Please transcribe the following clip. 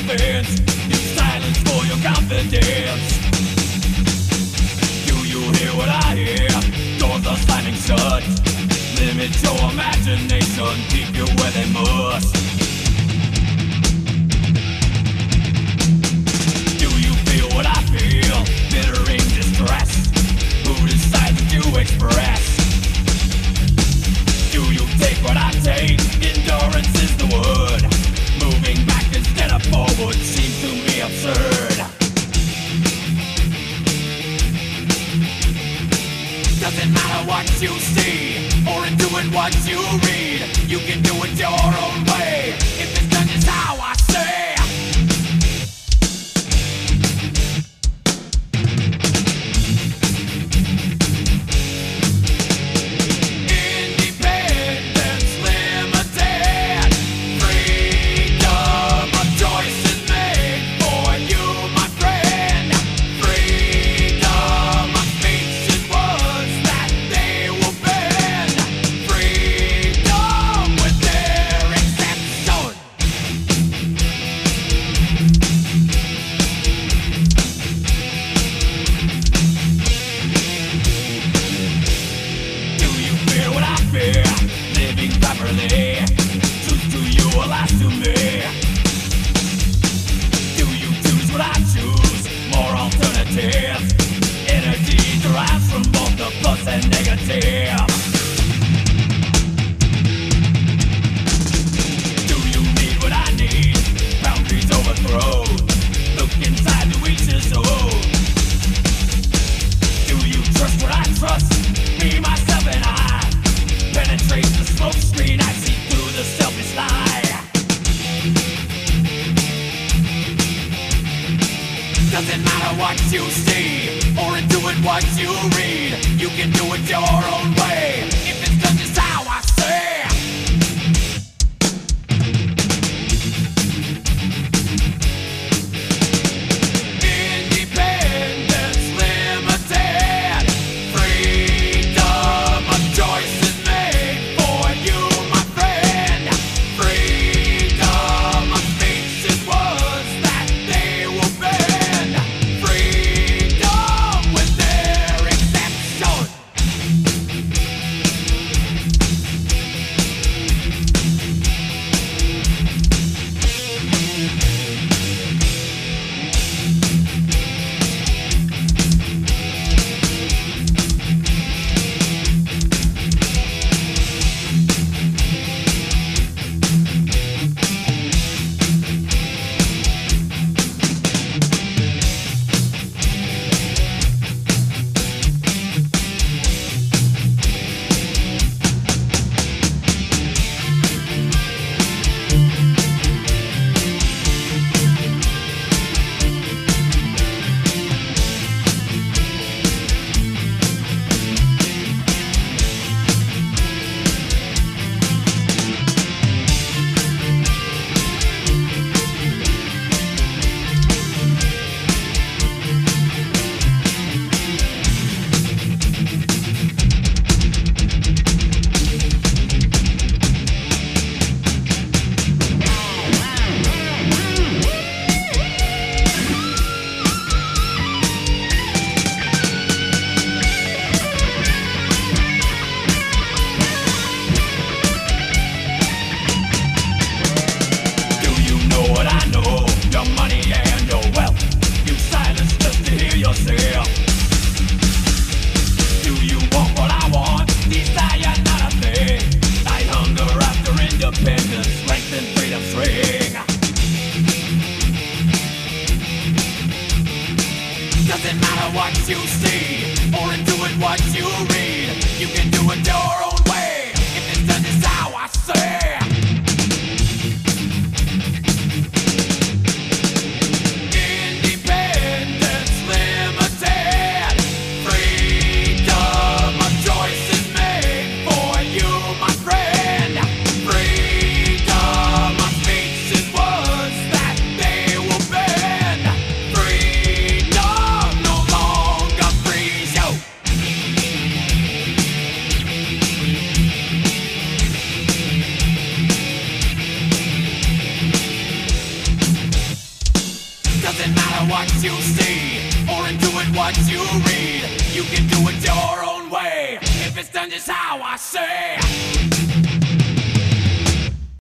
defense. Use silence for your confidence. Do you hear what I hear? Doors are slamming shut. Limit your imagination, keep you where they must. Do you feel what I feel? Bittering distress. Who decides to express? Do you take what I take? Endurance is the word. Moving back instead of forward seems to me absurd. Doesn't matter what you see, or doing what you read. You can do it your own way, if it's done just how I say. Living properly, truth to you or lies to me. Do you choose what I choose? More alternatives. Energy derives from both the plus and negative. Do you need what I need? Boundaries overthrown. Look inside to each his own. Do you trust what I trust? Me, myself, and I. Penetrate the smoke screen, I see through the selfish lie. Doesn't matter what you see, or doing what you read. You can do it your own way, if it's done just how I say. Doesn't matter what you see, or doing what you read. You can do it your own way, if it's done just how I say. what you see, or into it what you read. You can do it your own way, if it's done just how I say.